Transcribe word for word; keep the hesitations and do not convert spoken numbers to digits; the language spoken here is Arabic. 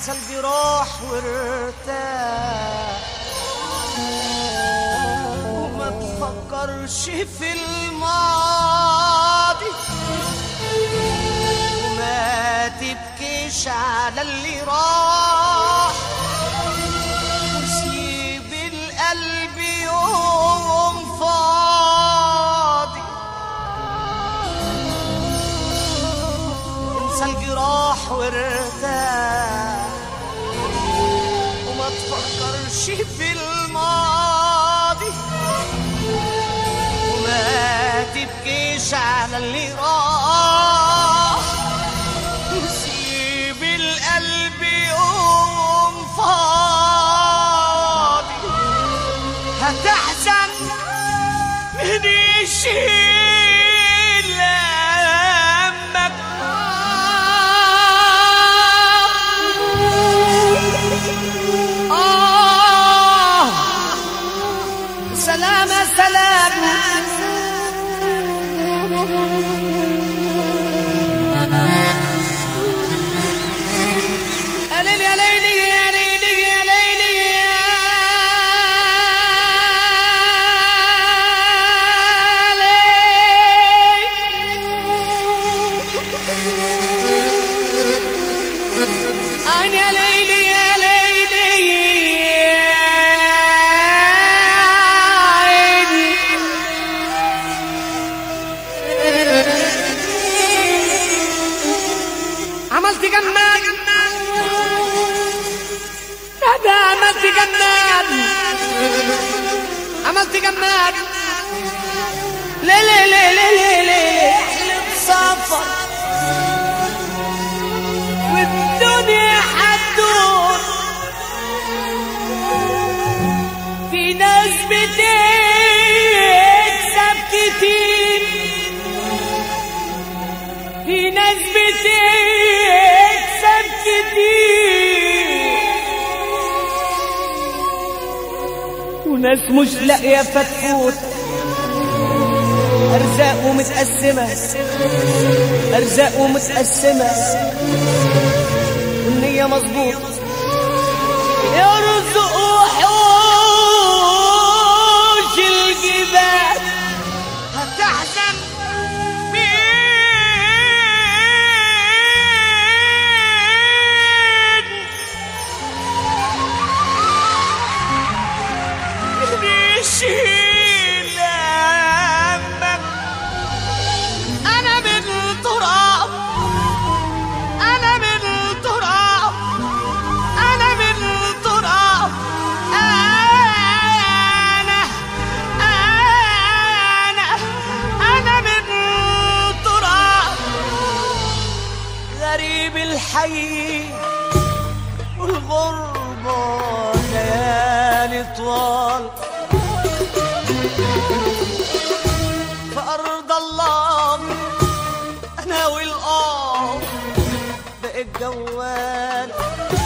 انسى الجراح وارتاح وما تفكرش في الماضي وما تبكيش على اللي راح وسيب القلب يوم فاضي انسى الجراح وارتاح وما تفكرش في الماضي وما تبكيش على اللي راح وسيب القلب يوم فاضي هتحزن من يشيل همك آه سلامة سلامة يا ليلي يا ليلي يا ليلي يا ليلي يا ليلي يا ليلي عملت جمال هذا عملت جمال عملت جمال ليه ليه ليه ليه ليه ليه احلف سفر والدنيا حتدور في ناس بتكسب كتير في ناس بتكسب كتير وناس مش لاقيه فتفوت ارزاقه متقسمه ارزاقه متقسمه والنية مظبوط يرزق وحوش الجبال هتحزن مين يشيل همك انا من التراب انا من التراب انا من التراب انا انا انا من التراب غريب الحي والغربة ليالي طوال في أرض الله أنا والآه بقيت جوال